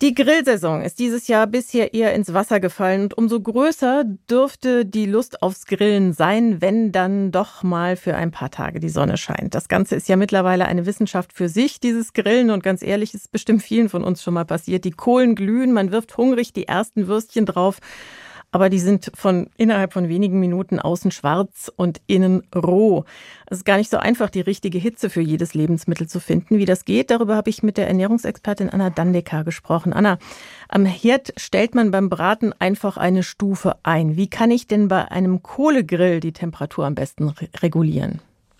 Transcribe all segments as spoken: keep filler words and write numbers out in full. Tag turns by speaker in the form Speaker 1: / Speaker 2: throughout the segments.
Speaker 1: Die Grillsaison ist dieses Jahr bisher eher ins Wasser gefallen und umso größer dürfte die Lust aufs Grillen sein, wenn dann doch mal für ein paar Tage die Sonne scheint. Das Ganze ist ja mittlerweile eine Wissenschaft für sich, dieses Grillen, und ganz ehrlich, ist bestimmt vielen von uns schon mal passiert. Die Kohlen glühen, man wirft hungrig die ersten Würstchen drauf, aber die sind von innerhalb von wenigen Minuten außen schwarz und innen roh. Es ist gar nicht so einfach, die richtige Hitze für jedes Lebensmittel zu finden. Wie das geht, darüber habe ich mit der Ernährungsexpertin Anna Dandecker gesprochen. Anna, am Herd stellt man beim Braten einfach eine Stufe ein. Wie kann ich denn bei einem Kohlegrill die Temperatur am besten re- regulieren?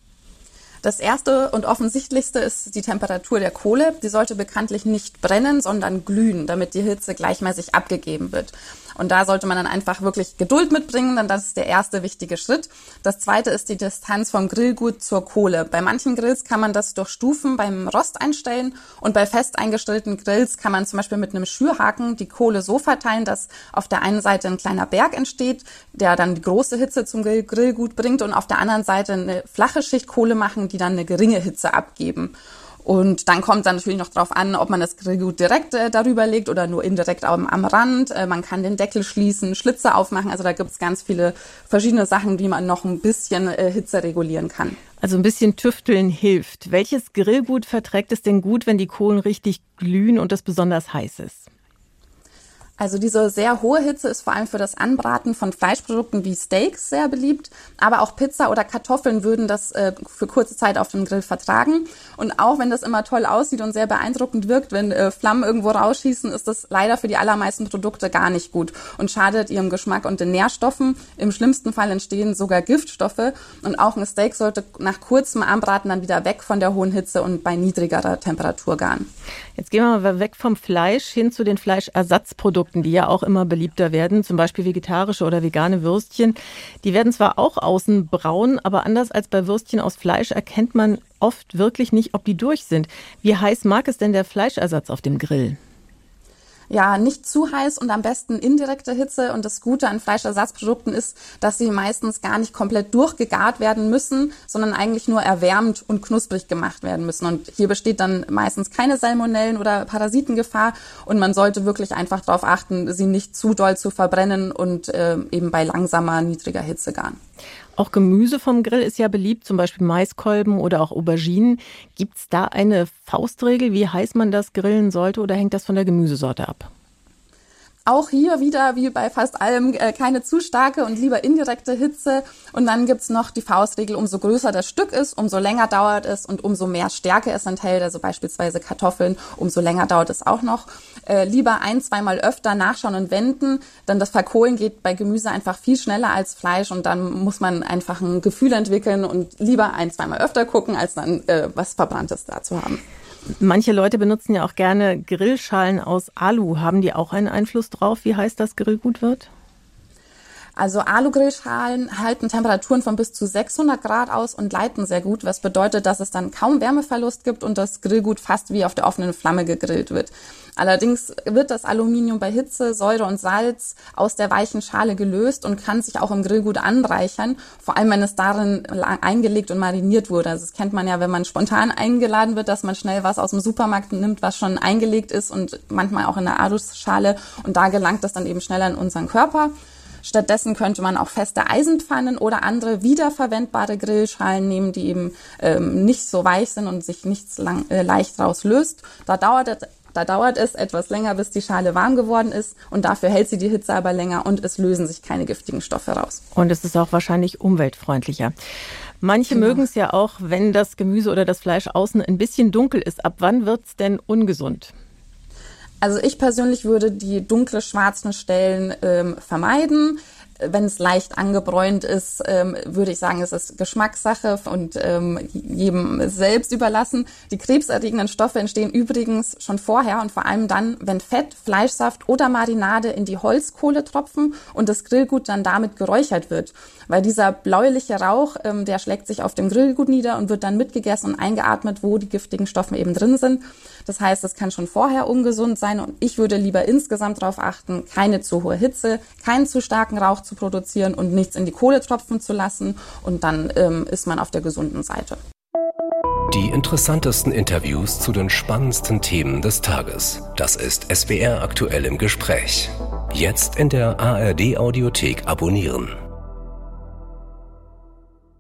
Speaker 2: Das erste und offensichtlichste ist die Temperatur der Kohle. Die sollte bekanntlich nicht brennen, sondern glühen, damit die Hitze gleichmäßig abgegeben wird. Und da sollte man dann einfach wirklich Geduld mitbringen, denn das ist der erste wichtige Schritt. Das zweite ist die Distanz vom Grillgut zur Kohle. Bei manchen Grills kann man das durch Stufen beim Rost einstellen und bei fest eingestellten Grills kann man zum Beispiel mit einem Schürhaken die Kohle so verteilen, dass auf der einen Seite ein kleiner Berg entsteht, der dann die große Hitze zum Grill- Grillgut bringt, und auf der anderen Seite eine flache Schicht Kohle machen, die dann eine geringe Hitze abgeben. Und dann kommt dann natürlich noch drauf an, ob man das Grillgut direkt äh, darüber legt oder nur indirekt am, am Rand. Äh, man kann den Deckel schließen, Schlitze aufmachen. Also da gibt es ganz viele verschiedene Sachen, wie man noch ein bisschen äh, Hitze regulieren kann.
Speaker 1: Also ein bisschen Tüfteln hilft. Welches Grillgut verträgt es denn gut, wenn die Kohlen richtig glühen und es besonders heiß ist?
Speaker 2: Also diese sehr hohe Hitze ist vor allem für das Anbraten von Fleischprodukten wie Steaks sehr beliebt, aber auch Pizza oder Kartoffeln würden das äh, für kurze Zeit auf dem Grill vertragen. Und auch wenn das immer toll aussieht und sehr beeindruckend wirkt, wenn äh, Flammen irgendwo rausschießen, ist das leider für die allermeisten Produkte gar nicht gut und schadet ihrem Geschmack und den Nährstoffen. Im schlimmsten Fall entstehen sogar Giftstoffe, und auch ein Steak sollte nach kurzem Anbraten dann wieder weg von der hohen Hitze und bei niedrigerer Temperatur garen.
Speaker 1: Jetzt gehen wir mal weg vom Fleisch hin zu den Fleischersatzprodukten, die ja auch immer beliebter werden, zum Beispiel vegetarische oder vegane Würstchen. Die werden zwar auch außen braun, aber anders als bei Würstchen aus Fleisch erkennt man oft wirklich nicht, ob die durch sind. Wie heiß mag es denn der Fleischersatz auf dem Grill?
Speaker 2: Ja, nicht zu heiß und am besten indirekte Hitze. Und das Gute an Fleischersatzprodukten ist, dass sie meistens gar nicht komplett durchgegart werden müssen, sondern eigentlich nur erwärmt und knusprig gemacht werden müssen. Und hier besteht dann meistens keine Salmonellen- oder Parasitengefahr. Und man sollte wirklich einfach darauf achten, sie nicht zu doll zu verbrennen und äh, eben bei langsamer, niedriger Hitze garen.
Speaker 1: Auch Gemüse vom Grill ist ja beliebt, zum Beispiel Maiskolben oder auch Auberginen. Gibt es da eine Faustregel, wie heiß man das grillen sollte, oder hängt das von der Gemüsesorte ab?
Speaker 2: Auch hier wieder, wie bei fast allem, keine zu starke und lieber indirekte Hitze. Und dann gibt's noch die Faustregel: umso größer das Stück ist, umso länger dauert es, und umso mehr Stärke es enthält, also beispielsweise Kartoffeln, umso länger dauert es auch noch. Äh, lieber ein-, zweimal öfter nachschauen und wenden, denn das Verkohlen geht bei Gemüse einfach viel schneller als Fleisch, und dann muss man einfach ein Gefühl entwickeln und lieber ein-, zweimal öfter gucken, als dann äh, was Verbranntes da zu haben.
Speaker 1: Manche Leute benutzen ja auch gerne Grillschalen aus Alu. Haben die auch einen Einfluss drauf, wie heiß das Grillgut wird?
Speaker 2: Also Alu-Grillschalen halten Temperaturen von bis zu sechshundert Grad aus und leiten sehr gut, was bedeutet, dass es dann kaum Wärmeverlust gibt und das Grillgut fast wie auf der offenen Flamme gegrillt wird. Allerdings wird das Aluminium bei Hitze, Säure und Salz aus der weichen Schale gelöst und kann sich auch im Grillgut anreichern, vor allem wenn es darin eingelegt und mariniert wurde. Also das kennt man ja, wenn man spontan eingeladen wird, dass man schnell was aus dem Supermarkt nimmt, was schon eingelegt ist, und manchmal auch in der Aluschale, und da gelangt das dann eben schneller in unseren Körper. Stattdessen könnte man auch feste Eisenpfannen oder andere wiederverwendbare Grillschalen nehmen, die eben ähm, nicht so weich sind und sich nicht lang, äh, leicht rauslöst. Da dauert es Da dauert es etwas länger, bis die Schale warm geworden ist, und dafür hält sie die Hitze aber länger und es lösen sich keine giftigen Stoffe raus.
Speaker 1: Und es ist auch wahrscheinlich umweltfreundlicher. Manche genau. mögen es ja auch, wenn das Gemüse oder das Fleisch außen ein bisschen dunkel ist. Ab wann wird es denn ungesund?
Speaker 2: Also ich persönlich würde die dunkle, schwarzen Stellen ähm, vermeiden. Wenn es leicht angebräunt ist, ähm, würde ich sagen, es ist Geschmackssache und ähm, jedem selbst überlassen. Die krebserregenden Stoffe entstehen übrigens schon vorher und vor allem dann, wenn Fett, Fleischsaft oder Marinade in die Holzkohle tropfen und das Grillgut dann damit geräuchert wird. Weil dieser bläuliche Rauch, ähm, der schlägt sich auf dem Grillgut nieder und wird dann mitgegessen und eingeatmet, wo die giftigen Stoffe eben drin sind. Das heißt, es kann schon vorher ungesund sein, und ich würde lieber insgesamt darauf achten, keine zu hohe Hitze, keinen zu starken Rauch zu produzieren und nichts in die Kohle tropfen zu lassen, und dann ähm, ist man auf der gesunden Seite.
Speaker 3: Die interessantesten Interviews zu den spannendsten Themen des Tages. Das ist S W R aktuell im Gespräch. Jetzt in der A R D Audiothek abonnieren.